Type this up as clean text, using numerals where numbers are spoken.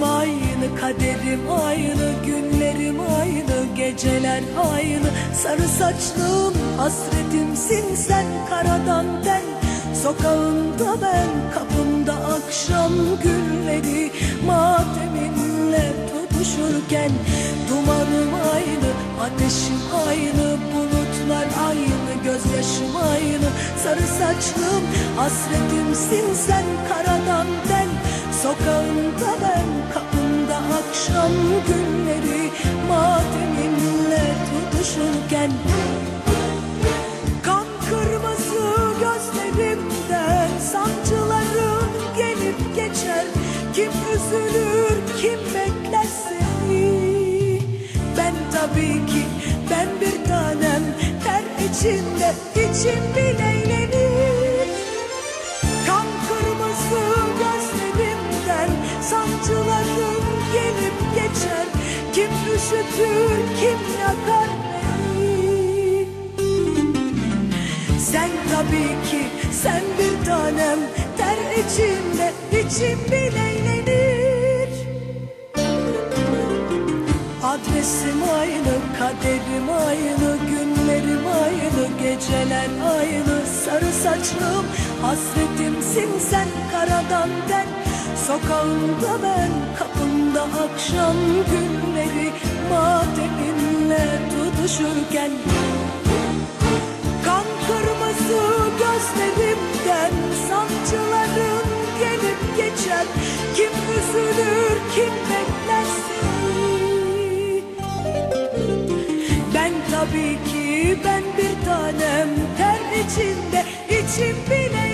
Adım aynı, kaderim aynı, günlerim aynı, geceler aynı. Sarı saçlım, hasretimsin sen, karadan ten. Sokağında ben, kapımda akşam gülleri, mateminle tutuşurken. Dumanım aynı, ateşim aynı, bulutlar aynı, gözyaşım aynı. Sarı saçlım, hasretimsin sen, karadan ten. Sokağında ben, kapımda akşam günleri, mateminle tutuşurken. Kan kırmızı gözlerimden sancıların gelip geçer. Kim üzülür, kim bekler seni? Ben tabii ki, ben bir tanem, ter içinde içim bile eğlenir. Kan kırmızı gözlerimden sancıların gelip geçer. Kim üşütür, kim yakar beni? Sen tabii ki, sen bir tanem, ter içimde içim bile eğlenir. Adresim aynı, kaderim aynı, günlerim aynı, geceler aynı. Sarı saçlım, hasretimsin sen, karadan den. Sokağımda ben, kapımda akşam günleri, mateminle tutuşurken. Kan kırmızı gözlerimden sancıların gelip geçer. Kim üzülür, kim bekler seni? Ben tabii ki, ben bir tanem, ter içinde içim bile